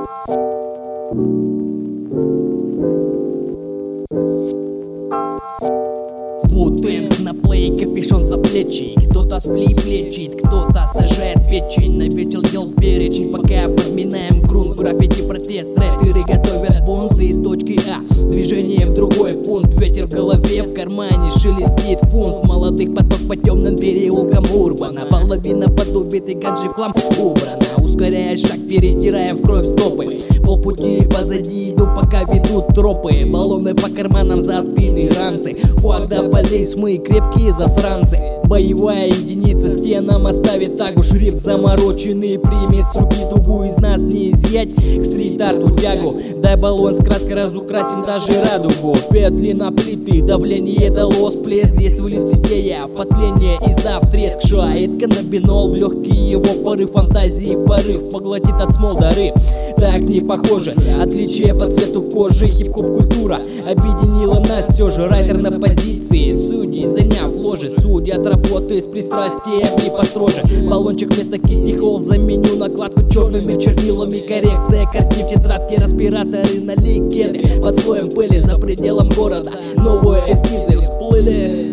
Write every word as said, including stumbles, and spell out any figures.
Вуденг на плей, капюшон за плечи. Кто-то сплив лечит, кто-то сажает печень. На вечер дел перечень, пока подминаем грунт. Граффити, протест, рэперы готовят бунт из точки А, движение в другой пункт. Ветер в голове, в кармане шелестит фунт. Молодых поток по темным переулкам урбана. Половина подубитой ганжи в хлам убрана. Ускоряя шаг, перетирая в кровь стопы. Полпути позади иду, пока ведут тропы. Баллоны по карманам, за спины ранцы. Флаг до полей, мы крепкие засранцы. Боевая единица стенам оставит тагу. Шрифт замороченный примет с руки дугу. Из нас не изъять к стрит-арту тягу. Дай баллон с краской, разукрасим даже радугу. Петли на плиты, давление дало всплеск. Действует идея, потление, издав треск. Шает каннабинол в легкие, его порыв фантазии. Порыв поглотит от смол дары. Так не похоже, отличие по цвету кожи. Хип-хоп культура объединила нас все же. Райтер на позиции, судьи заняв ложи. Судят работы с пристрастием и построже. Баллончик вместо кисти холл, заменю накладку черными чернилами. Коррекция картин в тетрадке, респираторы на легенды. Под слоем пыли за пределом города новые эскизы всплыли.